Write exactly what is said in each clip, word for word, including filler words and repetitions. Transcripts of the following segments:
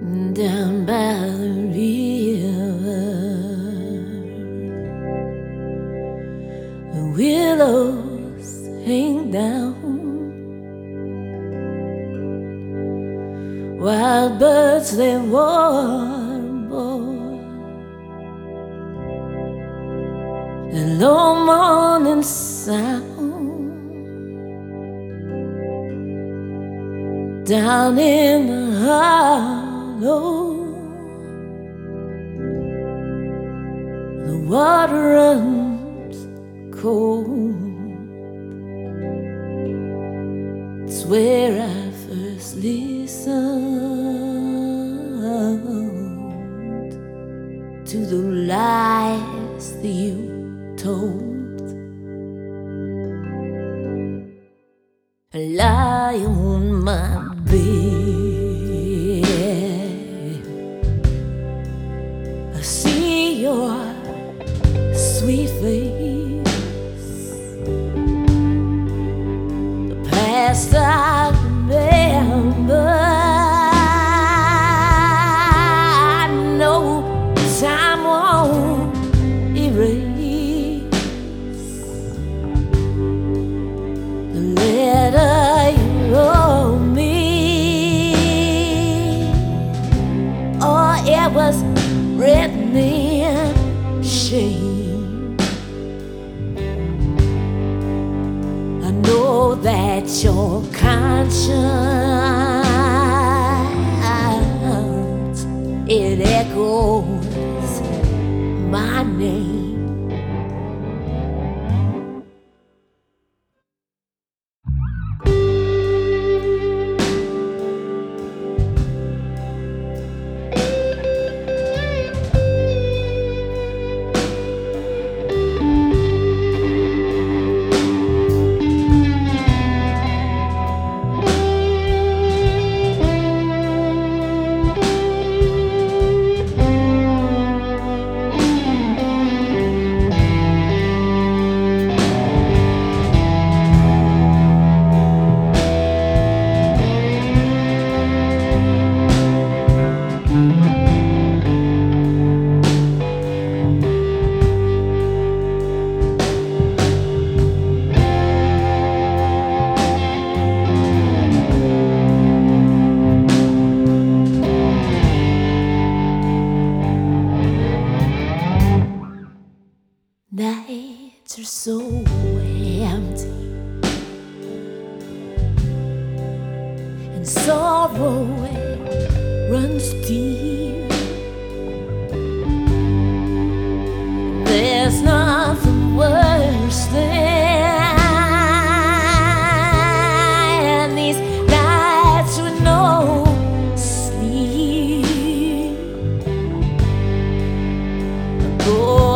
down by the river. The willows hang down, wild birds they warble, the low morning sound down in the hollow. The water runs cold. It's where I first listened to the lies that you told. I lie on my bed, I see your sweet face, the past I remember. I know time won't erase the letter you wrote me. Oh, it was written in shame. I know that your conscience, it echoes my name. Nights are so empty, and sorrow runs deep. There's nothing worse than these nights with no sleep. Go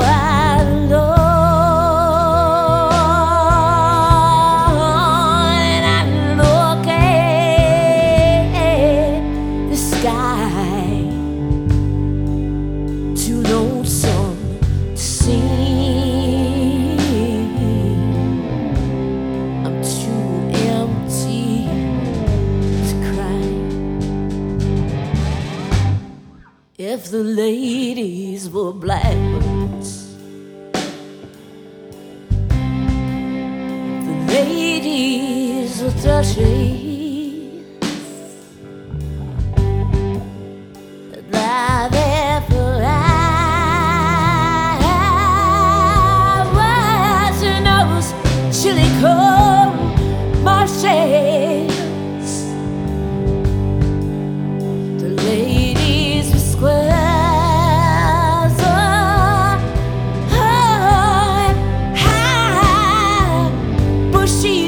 too lonesome to sing. I'm too empty to cry. If the ladies were blackbirds, the ladies were thrushes, chilly cold marshes. The ladies with squares of high bushy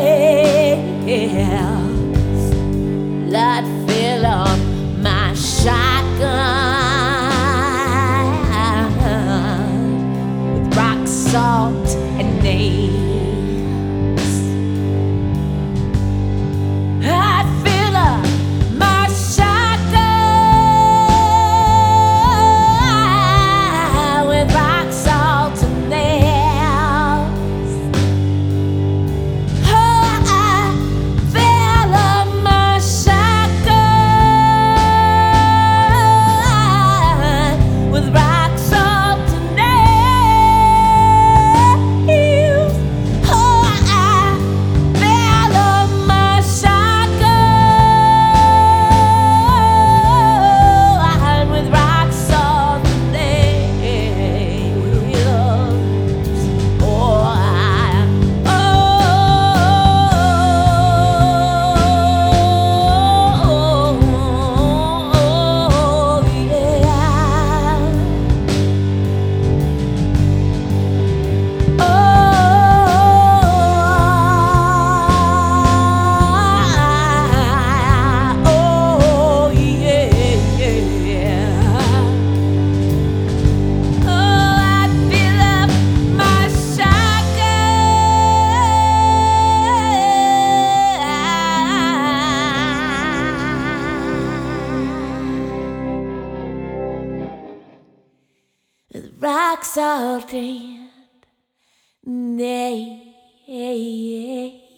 tails. Light fell on my shotgun with rock salt and nails. rock salt and nay.